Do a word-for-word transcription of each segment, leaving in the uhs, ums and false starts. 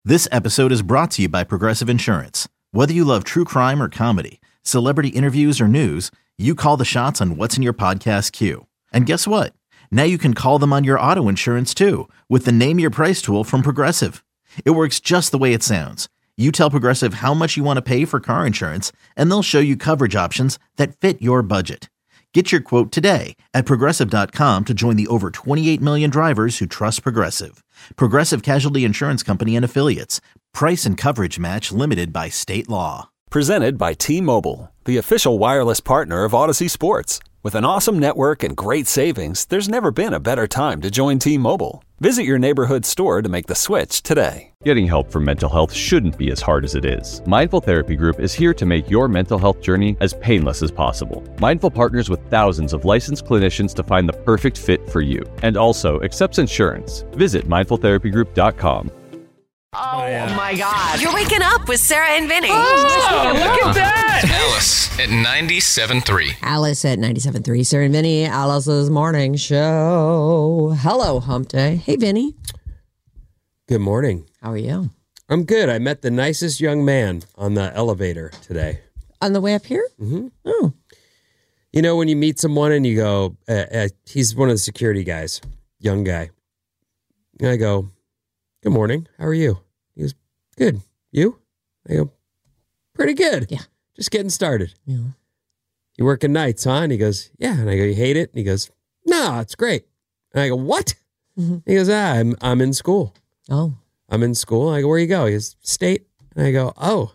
This episode is brought to you by Progressive Insurance. Whether you love true crime or comedy, celebrity interviews or news, you call the shots on what's in your podcast queue. And guess what? Now you can call them on your auto insurance too with the Name Your Price tool from Progressive. It works just the way it sounds. You tell Progressive how much you want to pay for car insurance, and they'll show you coverage options that fit your budget. Get your quote today at Progressive dot com to join the over twenty-eight million drivers who trust Progressive. Progressive Casualty Insurance Company and Affiliates. Price and coverage match limited by state law. Presented by T-Mobile, the official wireless partner of Odyssey Sports. With an awesome network and great savings, there's never been a better time to join T-Mobile. Visit your neighborhood store to make the switch today. Getting help for mental health shouldn't be as hard as it is. Mindful Therapy Group is here to make your mental health journey as painless as possible. Mindful partners with thousands of licensed clinicians to find the perfect fit for you, and also accepts insurance. Visit mindful therapy group dot com. Oh, yeah. my God. You're waking up with Sarah and Vinny. Oh, look at that. Alice at ninety-seven point three. Alice at ninety-seven point three. Sarah and Vinny, Alice's morning show. Hello, Hump Day. Hey, Vinny. Good morning. How are you? I'm good. I met the nicest young man on the elevator today. On the way up here? Mm-hmm. Oh. You know, when you meet someone and you go, uh, uh, he's one of the security guys, young guy. And I go, good morning. How are you? He goes, good. You? I go, pretty good. Yeah. Just getting started. Yeah. You working nights, huh? And he goes, yeah. And I go, you hate it? And he goes, no, it's great. And I go, what? Mm-hmm. He goes, ah, I'm, I'm in school. Oh. I'm in school. I go, where you go? He goes, state. And I go, oh.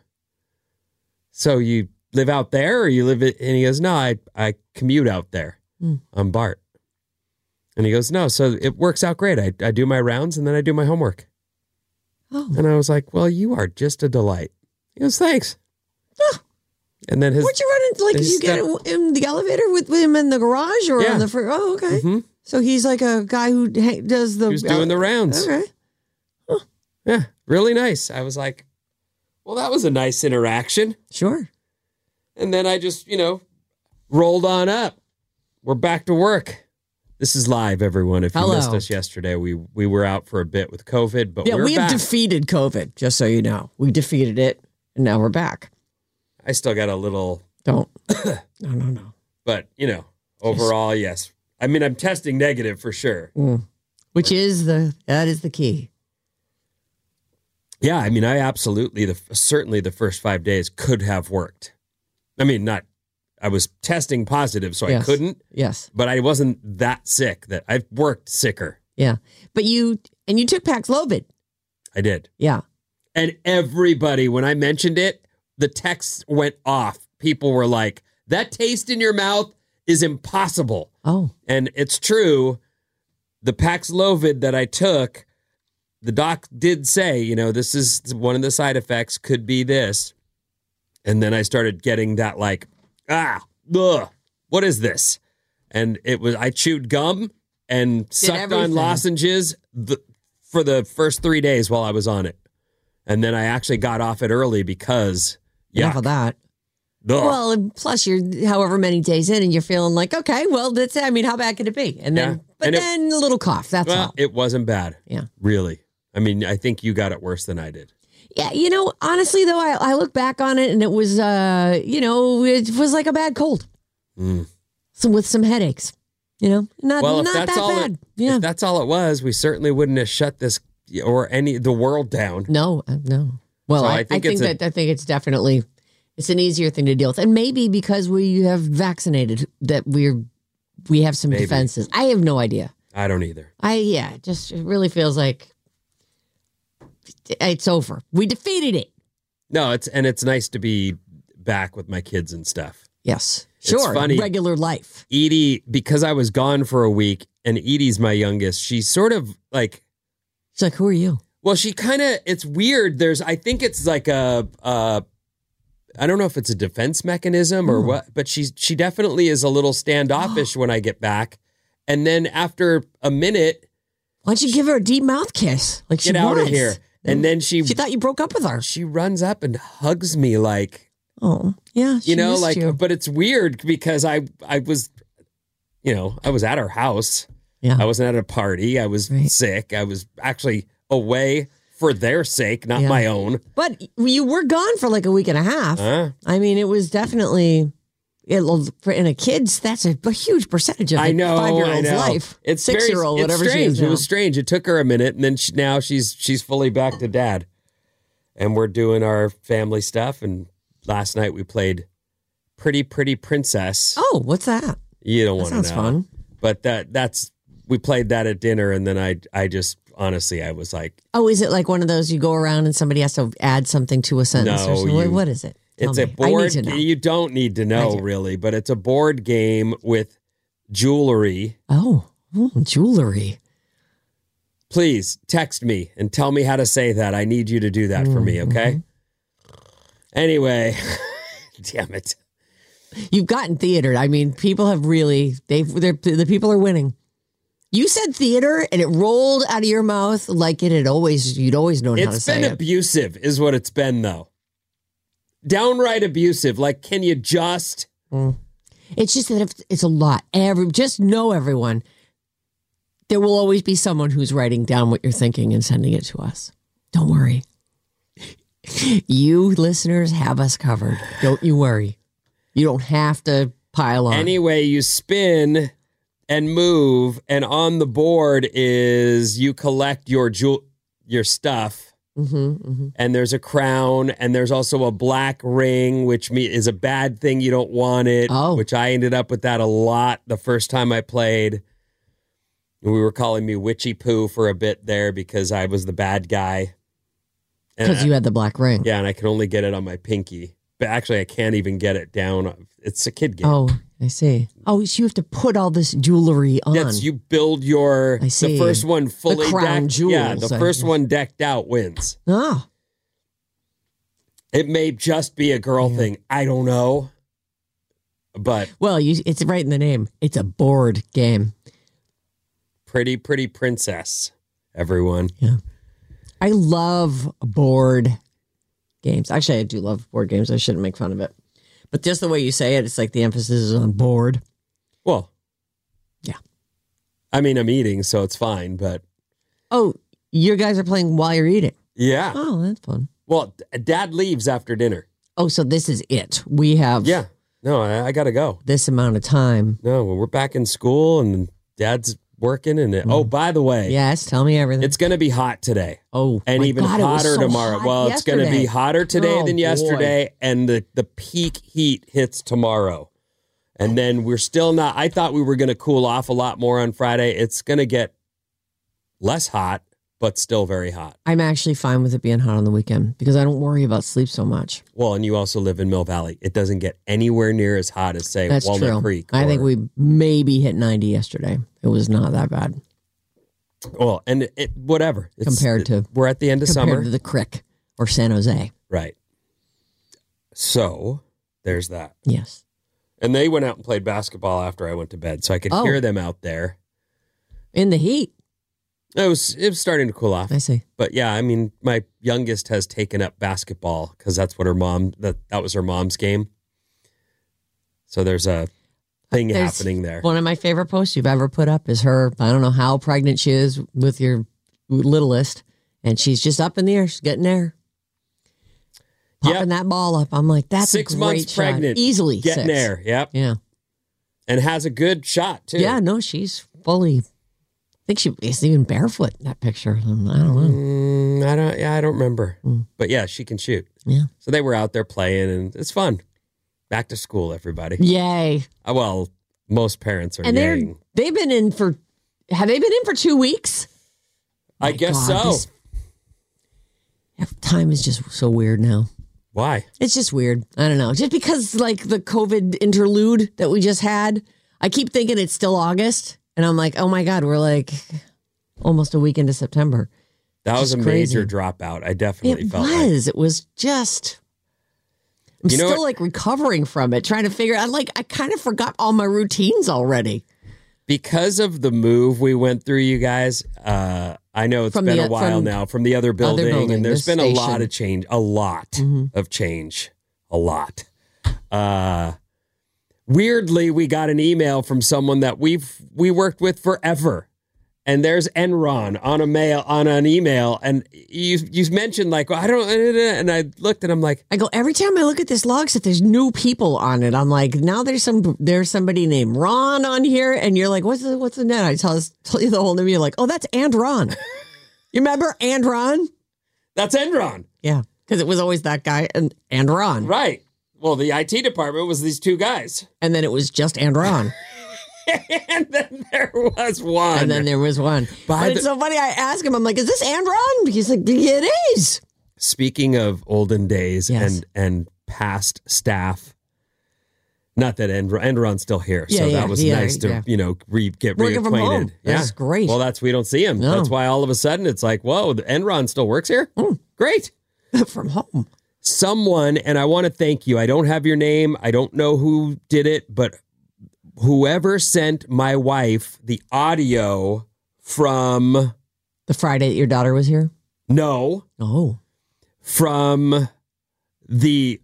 So you live out there or you live it? And he goes, no, I, I commute out there Mm. on BART. And he goes, no, so it works out great. I, I do my rounds and then I do my homework. Oh. And I was like, well, you are just a delight. He goes, thanks. Oh. And then his... Where'd you run into, like, did his you get step- in the elevator with him in the garage or Yeah. on the front? Oh, okay. Mm-hmm. So he's like a guy who ha- does the... He was doing the rounds. Okay. Yeah, really nice. I was like, well, that was a nice interaction. Sure. And then I just, you know, rolled on up. We're back to work. This is live, everyone. If you Hello. missed us yesterday, we we were out for a bit with COVID, but Yeah, we're we have back. defeated COVID, just so you know. We defeated it, and now we're back. I still got a little, Don't. no, no, no. but, you know, overall, yes. I mean, I'm testing negative for sure. Mm. Which is the, that is the key. Yeah, I mean, I absolutely, the certainly the first five days could have worked. I mean, not, I was testing positive, so Yes. I couldn't, Yes. but I wasn't that sick that I've worked sicker. Yeah. But you, and you took Paxlovid. I did. Yeah. And everybody, when I mentioned it, the texts went off. People were like, that taste in your mouth is impossible. Oh. And it's true. The Paxlovid that I took, the doc did say, you know, this is one of the side effects, could be this. And then I started getting that like, ah, ugh, what is this? And it was, I chewed gum and sucked on everything. lozenges the, for the first three days while I was on it. And then I actually got off it early because, Enough yeah. of that. Well, and plus you're however many days in and you're feeling like, okay, well, that's it. I mean, how bad could it be? And then, Yeah. but And it- then a little cough. That's Well, all. it wasn't bad. Yeah. Really. I mean, I think you got it worse than I did. Yeah. You know, honestly, though, I, I look back on it and it was, uh, you know, it was like a bad cold. Mm. So with some headaches, you know, not, Well, if not that's that all bad. it, yeah. if that's all it was, we certainly wouldn't have shut this or any the world down. No, uh, no. Well, So I, I I think think, it's a- that I think it's definitely it's an easier thing to deal with, and maybe because we have vaccinated that we're we have some Maybe. defenses. I have no idea. I don't either. I yeah, it just it really feels like it's over. We defeated it. No, it's and it's nice to be back with my kids and stuff. Yes, It's sure. funny. Regular life. Edie, because I was gone for a week, and Edie's my youngest, she's sort of like, She's like, "Who are you?" well, she kind of, it's weird. There's, I think it's like a, uh, I don't know if it's a defense mechanism or Hmm. what, but she's, she definitely is a little standoffish when I get back. And then after a minute, Why don't you give her a deep mouth kiss? Like she get out wants. of here. And then she, She thought you broke up with her. she runs up and hugs me like, Oh, yeah. She you know, missed like, you. but it's weird because I, I was, you know, I was at her house. Yeah. I wasn't at a party. I was Right. sick. I was actually away for their sake, not Yeah. my own. But you were gone for like a week and a half. Huh? I mean, it was definitely, it, for in a kid's, that's a, a huge percentage of a I know, I five-year-old's know. life. It's Six-year-old, very, it's whatever strange. she is now. It was strange. It took her a minute, and then she, now she's she's fully back to dad, and we're doing our family stuff. And last night we played Pretty Pretty Princess. Oh, what's that? You don't That want to know. sounds fun. But that that's we played that at dinner, and then I I just honestly I was like, Oh, is it like one of those you go around and somebody has to add something to a sentence No, or something? What- you- what is it? Tell it's me. a I need board. to know. You don't need to know I do. really, but it's a board game with jewelry. Oh, ooh, jewelry. Please text me and tell me how to say that. I need you to do that for me, okay? Anyway, damn it. You've gotten theater. I mean, people have really, they've, they're, the people are winning. You said theater and it rolled out of your mouth like it had always, you'd always known how to It's say been it. abusive, is what it's been, though. Downright abusive. Like, can you just? It's just that if it's a lot. Every just know everyone. There will always be someone who's writing down what you're thinking and sending it to us. Don't worry. You listeners have us covered. Don't you worry. You don't have to pile on. Anyway, you spin and move, and on the board is you collect your jewel, your stuff. Mm-hmm, mm-hmm. And there's a crown, and there's also a black ring, which me is a bad thing. You don't want it. Oh. Which I ended up with that a lot the first time I played. We were calling me Witchy Poo for a bit there because I was the bad guy. And Because I- you had the black ring. yeah, and I can only get it on my pinky. But actually, I can't even get it down. It's a kid game. Oh, I see. Oh, so you have to put all this jewelry on. Yes, you build your I see. the first one fully crown decked. Yeah, the jewels, I first guess. one decked out wins. Oh, It may just be a girl thing. I don't know. But well, you, it's right in the name. It's a board game. Pretty Pretty Princess, everyone. Yeah. I love board games. Actually, I do love board games. I shouldn't make fun of it. But just the way you say it, it's like the emphasis is on board. Well, Yeah. I mean, I'm eating, so it's fine. But Oh, you guys are playing while you're eating. yeah. Oh, that's fun. Well, d- Dad leaves after dinner. Oh, so this is it. We have Yeah. No, I, I got to go. this amount of time. No, we're back in school, and Dad's working. And it, oh, by the way, Yes, tell me everything. it's going to be hot today. oh, And my even God, it was hotter so tomorrow. hot Well, it's going to be yesterday. hotter today Oh, than boy. yesterday, and the, the peak heat hits tomorrow. And then we're still not, I thought we were going to cool off a lot more on Friday. It's going to get less hot, but still very hot. I'm actually fine with it being hot on the weekend because I don't worry about sleep so much. Well, and you also live in Mill Valley. It doesn't get anywhere near as hot as, say, That's Walnut true. Creek. I think or- we maybe hit ninety yesterday. It was not that bad Well, and it, whatever. It's- Compared to- We're at the end of compared summer. to the Crick or San Jose. Right. So there's that. Yes. And they went out and played basketball after I went to bed, so I could Oh. hear them out there. In the heat. It was it was starting to cool off. I see. But yeah, I mean, my youngest has taken up basketball because that's what her mom that that was her mom's game. So there's a thing There's happening there. One of my favorite posts you've ever put up is her. I don't know how pregnant she is with your littlest, and she's just up in the air. She's getting there. Popping Yep. that ball up. I'm like, that's Six a great months shot. pregnant, Easily getting six. there. Yep, Yeah. and has a good shot too. Yeah, no, she's fully. I think she is even barefoot in that picture. Um, I don't know. Mm, I don't. Yeah, I don't remember. Mm. But yeah, she can shoot. Yeah. So they were out there playing, and it's fun. Back to school, everybody. Yay. Uh, Well, most parents are And they're yaying. they've been in for have they been in for two weeks? I My guess God, so. this- time is just so weird now. Why? It's just weird. I don't know. Just because like the COVID interlude that we just had, I keep thinking it's still August. And I'm like, oh my God, we're like almost a week into September. That was Just a crazy. major dropout. I definitely It felt like. was. It was just. I'm You know still what- like recovering from it, trying to figure out. Like, I kind of forgot all my routines already. Because of the move we went through, you guys, uh, I know it's From been the- a while from now from the other building, building, and there's the been a lot station. of change, a lot Mhm. of change, a lot. Uh, weirdly, we got an email from someone that we've we worked with forever, and there's Enron on a mail on an email, and you you mentioned like, well, I don't, and I looked and I'm like, I go, every time I look at this log set, there's new people on it. I'm like, now there's some there's somebody named Ron on here, and you're like, what's the what's the net? I tell us tell you the whole name. You're like, oh, that's and Ron. You remember and Ron? That's Enron. Yeah, because it was always that guy and and Ron. Right. Well, the I T department was these two guys. And then it was just and Ron. And then there was one. And then there was one. By but the- it's so funny. I asked him, I'm like, is this and Ron? He's like, it is. Speaking of olden days Yes. and and past staff, not that Enron, Enron's still here, Yeah, so yeah, that was yeah, nice to yeah. you know re, get Working from reacquainted. home. That's great. Well, that's we don't see him. No. That's why all of a sudden it's like, whoa, the Enron still works here. Mm. Great. From home. Someone, and I want to thank you. I don't have your name. I don't know who did it, but whoever sent my wife the audio from The Friday that your daughter was here? no Oh. from the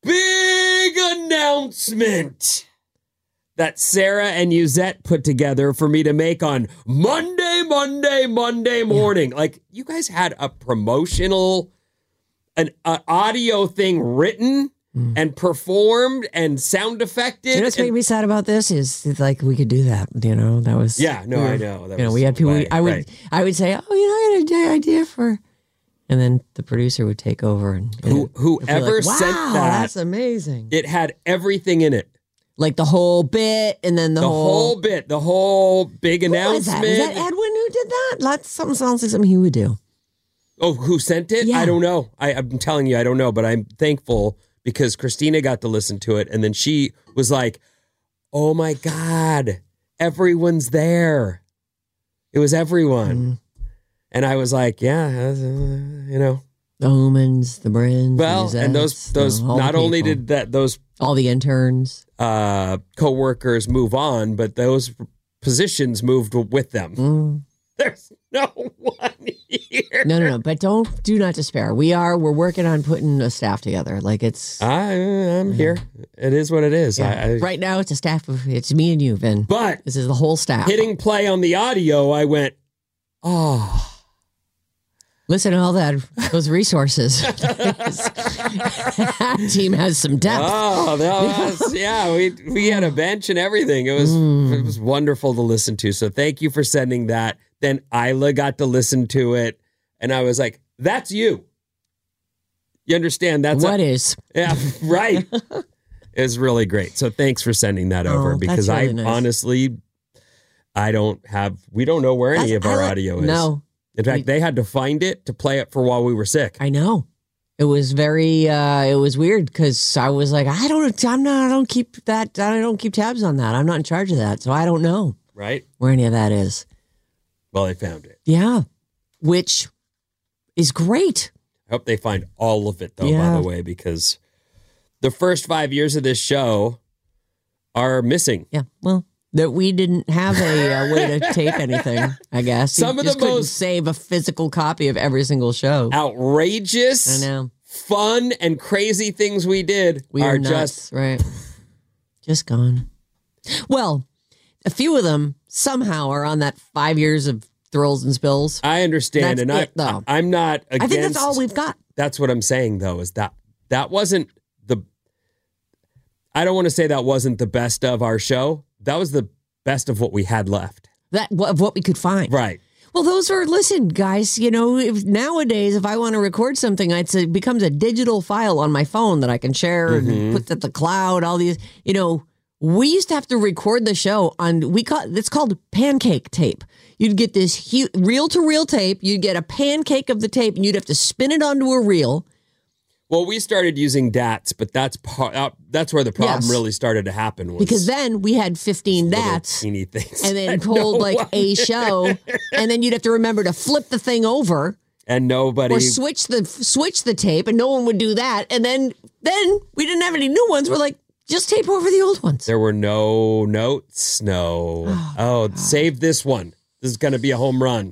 big announcement that Sarah and Yuzette put together for me to make on Monday, Monday, Monday morning. Like, you guys had a promotional, an uh, audio thing written mm. and performed and sound effected. You know what's and- making me sad about this is it's like we could do that. You know, that was Yeah, no, we were- I know. That you know, was we had people. right, I would, right. I would say, oh, you know, I got an idea for, and then the producer would take over and Who- and whoever like, wow, sent that- that's amazing. It had everything in it. Like the whole bit, and then the, The whole bit, the whole big Who was announcement. that? Was that Edwin who did that? That's something sounds like something he would do. Oh, who sent it? Yeah. I don't know. I, I'm telling you, I don't know, but I'm thankful because Christina got to listen to it. And then she was like, oh my God, everyone's there. It was everyone. Mm. And I was like, yeah, uh, you know. The Homans, the Brins. Well, the and those, Zettes, those the- all not the only people. did that, those all the interns. uh, co-workers move on, but those positions moved with them. Mm. There's no one here. No, no, no. But don't, do not despair. We are, we're working on putting a staff together. Like it's, I, I'm here. It is what it is. yeah. I, I, right now it's a staff of, it's me and you, Vin. But This is the whole staff. hitting play on the audio, I went, oh. Listen to all that, those resources. That team has some depth. Oh, that was, yeah, we we had a bench and everything. It was Mm. it was wonderful to listen to. So thank you for sending that. Then Isla got to listen to it, and I was like, "That's you." You understand? That's What a, is? yeah, right. It was really great. So thanks for sending that over Oh, because that's really I nice. honestly, I don't have. We don't know where any That's- of our I like- audio is. No, In fact, We- they had to find it to play it for while we were sick. I know. It was very, uh, it was weird because I was like, I don't, I'm not, I don't keep that, I don't keep tabs on that. I'm not in charge of that. So I don't know Right? where any of that is. Well, they found it. Yeah. Which is great. I hope they find all of it, though, Yeah. by the way, because the first five years of this show are missing. Yeah. Well, that we didn't have a uh, way to tape anything, I guess. You Some of just the couldn't most- save a physical copy of every single show. Outrageous, I know. fun, and crazy things we did We are are nuts, just right. Just gone. Well, a few of them somehow are on that five years of thrills and spills. I understand, That's and it, I, though. I I'm not against. I think that's all we've got. That's what I'm saying, though, is that that wasn't the. I don't want to say that wasn't the best of our show. That was the best of what we had left. That of what we could find. Right. Well, those are, listen, guys, you know, if, nowadays, if I want to record something, it's, it becomes a digital file on my phone that I can share Mm-hmm. and put at the cloud, all these, you know, we used to have to record the show on, we call it's called pancake tape. You'd get this huge reel to reel tape. You'd get a pancake of the tape and you'd have to spin it onto a reel. Well, we started using D A Ts, but that's part. Uh, that's where the problem Yes. really started to happen. Was Because then we had fifteen D little A Ts teeny things and then that pulled no like one- a show. And then you'd have to remember to flip the thing over. and nobody. Or switch the switch the tape, and no one would do that. And then then we didn't have any new ones. We're like, just tape over the old ones. There were no notes. No. Oh, save this one. This is going to be a home run.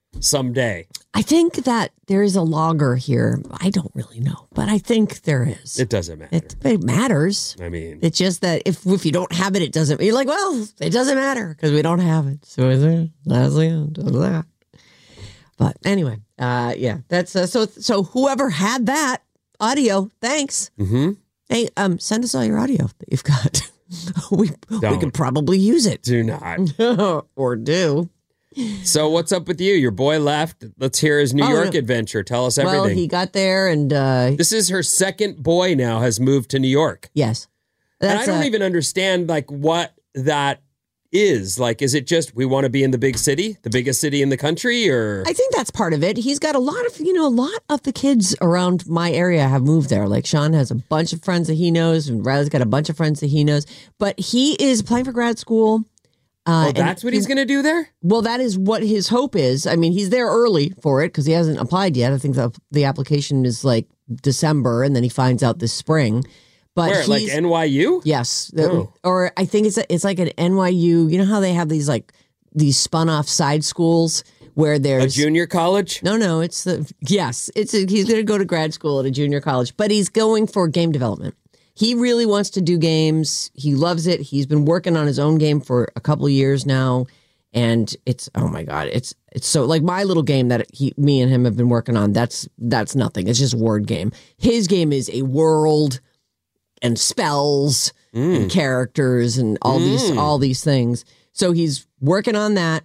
someday. I think that there is a logger here. I don't really know, but I think there is. It doesn't matter. It, it matters. I mean, It's just that if if you don't have it, it doesn't. You're like, well, it doesn't matter because we don't have it. So is it? That's the end of that. But anyway, uh, yeah, that's uh, so. So whoever had that audio, thanks. mm-hmm. Hey, um, send us all your audio that you've got. we we Don't. could probably use it do not. or do. So what's up with you? Your boy left. Let's hear his New Oh, York no. adventure. Tell us everything. Well, he got there and uh, This is her second boy now has moved to New York. yes, And I that's don't uh, even understand like what that is. Like, is it just we want to be in the big city, the biggest city in the country, or I think that's part of it. He's got a lot of, you know, a lot of the kids around my area have moved there. Like Sean has a bunch of friends that he knows, and Riley's got a bunch of friends that he knows. But he is applying for grad school. Uh, oh, and that's what he's going to do there? Well, that is what his hope is. I mean, he's there early for it because he hasn't applied yet. I think the, the application is like December, and then he finds out this spring. But Where, like he's- N Y U? Yes, Oh. or I think it's a, it's like an N Y U. You know how they have these like these spun off side schools where A there's junior college? no, no. It's the yes. It's a, he's going to go to grad school at a junior college, but he's going for game development. He really wants to do games. He loves it. He's been working on his own game for a couple of years now, and it's oh my god, it's it's so like my little game that he, me and him have been working on. That's that's nothing. It's just a word game. His game is a world and spells Mm. and characters and all these all these things. So he's working on that.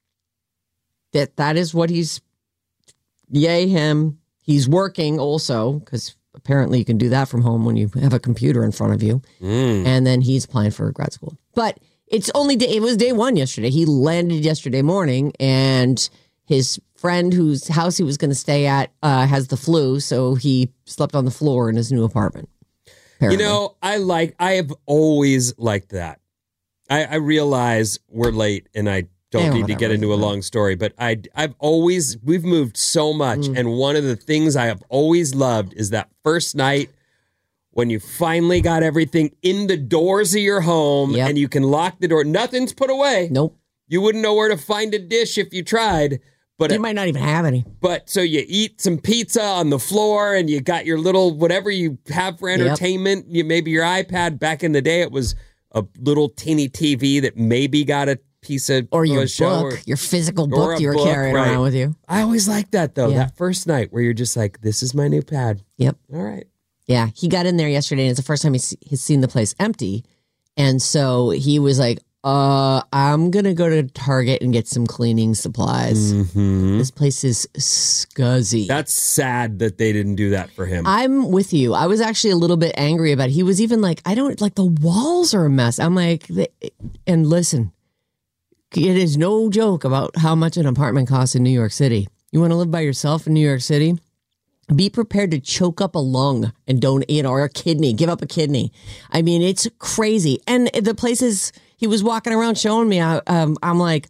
That that is what he's yay him. He's working also because apparently you can do that from home when you have a computer in front of you. Mm. And then he's applying for grad school. But it's only day, it was day one yesterday. He landed yesterday morning, and his friend whose house he was going to stay at uh, has the flu, so he slept on the floor in his new apartment. You apparently. know, I like, I have always liked that. I, I realize we're late and I don't Yeah, need to whatever. get into a long story, but I, I've always, we've moved so much. Mm. And one of the things I have always loved is that first night when you finally got everything in the doors of your home Yep. and you can lock the door. Nothing's put away. Nope. You wouldn't know where to find a dish if you tried. But You might not even have any. But so you eat some pizza on the floor and you got your little whatever you have for entertainment. You maybe your iPad. Back in the day, it was a little teeny T V that maybe got a piece of Or your a show. book, or- your physical or book a you were book, carrying right. around with you. I always liked that though. Yeah. That first night where you're just like, "This is my new pad." Yep. All right. Yeah, he got in there yesterday, and it's the first time he's, he's seen the place empty. And so he was like, uh, I'm going to go to Target and get some cleaning supplies. Mm-hmm. This place is scuzzy. That's sad that they didn't do that for him. I'm with you. I was actually a little bit angry about it. He was even like, I don't, like the walls are a mess. I'm like, and listen, it is no joke about how much an apartment costs in New York City. You want to live by yourself in New York City? Be prepared to choke up a lung and don't, you know, or a kidney, give up a kidney. I mean, it's crazy. And the places he was walking around showing me, I, um, I'm like,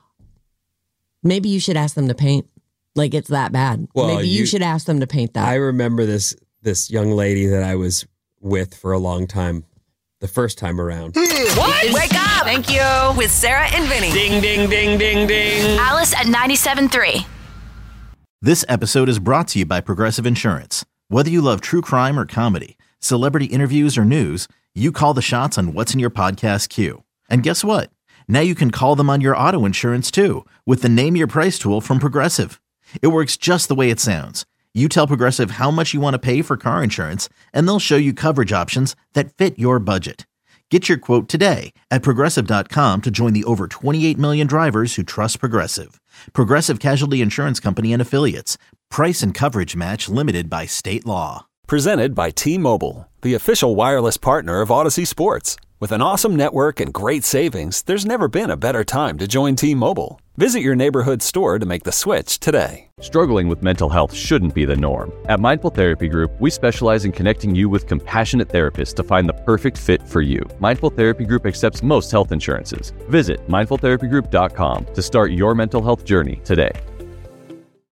maybe you should ask them to paint. Like it's that bad. Well, maybe you, you- should ask them to paint that. I remember this this young lady that I was with for a long time, the first time around. What? Wake up! Thank you. With Sarah and Vinny. Ding, ding, ding, ding, ding. Alice at ninety-seven point three. This episode is brought to you by Progressive Insurance. Whether you love true crime or comedy, celebrity interviews or news, you call the shots on what's in your podcast queue. And guess what? Now you can call them on your auto insurance too with the Name Your Price tool from Progressive. It works just the way it sounds. You tell Progressive how much you want to pay for car insurance, and they'll show you coverage options that fit your budget. Get your quote today at Progressive dot com to join the over twenty-eight million drivers who trust Progressive. Progressive Casualty Insurance Company and Affiliates. Price and coverage match limited by state law. Presented by T-Mobile, the official wireless partner of Odyssey Sports. With an awesome network and great savings, there's never been a better time to join T-Mobile. Visit your neighborhood store to make the switch today. Struggling with mental health shouldn't be the norm. At Mindful Therapy Group, we specialize in connecting you with compassionate therapists to find the perfect fit for you. Mindful Therapy Group accepts most health insurances. Visit mindful therapy group dot com to start your mental health journey today.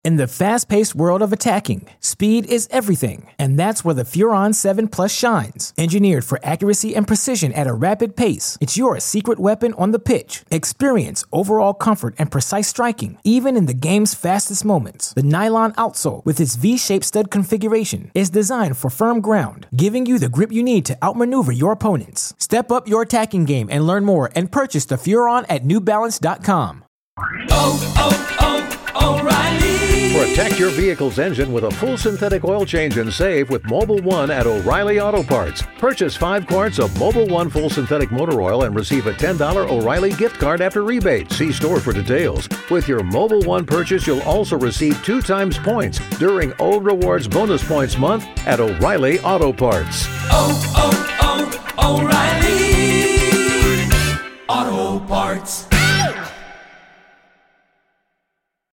In the fast-paced world of attacking, speed is everything, and that's where the Furon seven Plus shines. Engineered for accuracy and precision at a rapid pace, it's your secret weapon on the pitch. Experience overall comfort and precise striking, even in the game's fastest moments. The nylon outsole, with its V-shaped stud configuration, is designed for firm ground, giving you the grip you need to outmaneuver your opponents. Step up your attacking game and learn more and purchase the Furon at New Balance dot com. Oh, oh, oh, O'Reilly! Protect your vehicle's engine with a full synthetic oil change and save with Mobil one at O'Reilly Auto Parts. Purchase five quarts of Mobil one full synthetic motor oil and receive a ten dollars O'Reilly gift card after rebate. See store for details. With your Mobil one purchase, you'll also receive two times points during O Rewards Bonus Points Month at O'Reilly Auto Parts. Oh, oh, oh, O'Reilly!